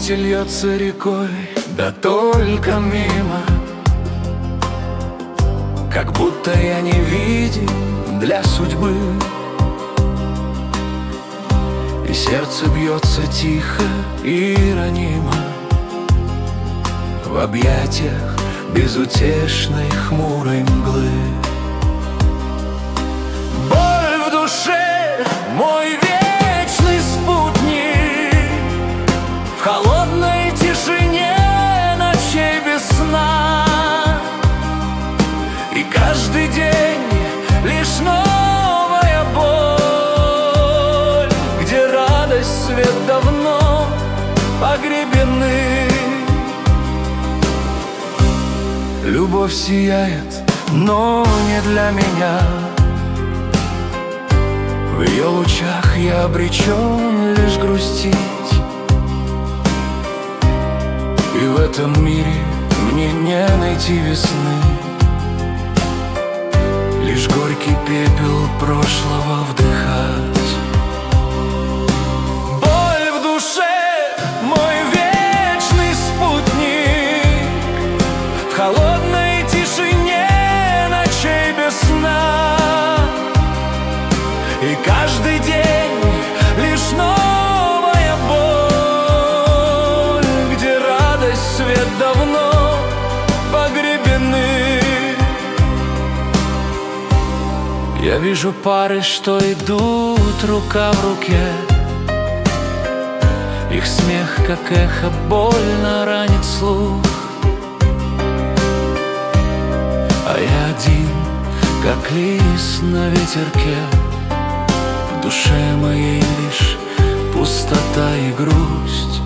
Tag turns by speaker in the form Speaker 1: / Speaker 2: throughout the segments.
Speaker 1: счастье льется рекой, да только мимо. Как будто я не видим для судьбы, и сердце бьется тихо и ранимо в объятиях безутешной хмурой мглы. Боль в душе — мой вечный спутник, в холодной тишине ночей без сна. И каждый день лишь новая боль, где радость, свет давно погребены. Любовь сияет, но не для меня. В ее лучах я обречен лишь грустить, и в этом мире мне не найти весны. Лишь горький пепел прошлого вдыхать. Боль в душе — мой вечный спутник, в холодной тишине ночей без сна. И каждый день лишь новая боль, где радость, свет давно погребены. Я вижу пары, что идут рука в руке. Их смех, как эхо, больно ранит слух. А я один, как лист на ветерке. В душе моей лишь пустота и грусть.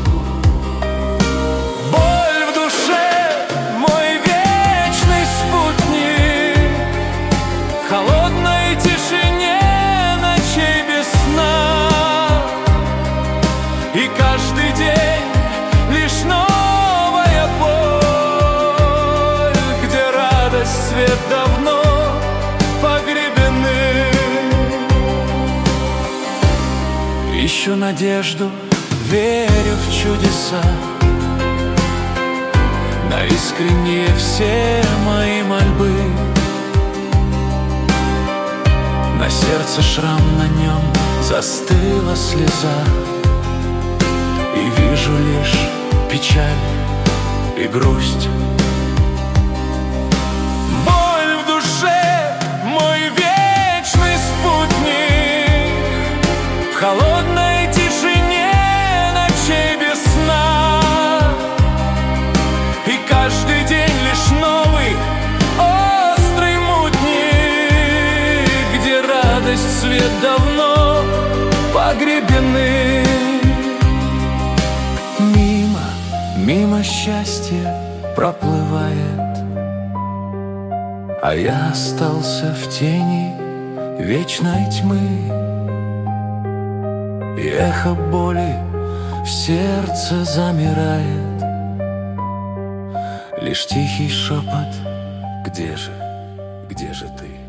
Speaker 1: Боль в душе — мой вечный спутник, в холодной тишине ночей без сна. И каждый день лишь новая боль, где радость, свет давно погребены. Ищу надежду, верю в чудеса, на искренние все мои мольбы. На сердце шрам, на нем застыла слеза, и вижу лишь печаль и грусть. Боль в душе — мой вечный спутник, в холодной тишине ночей без сна. И каждый день лишь новый острый мутник, где радость, свет давно погребены. Мимо счастья проплывает, а я остался в тени вечной тьмы. И эхо боли в сердце замирает, лишь тихий шепот: где же ты?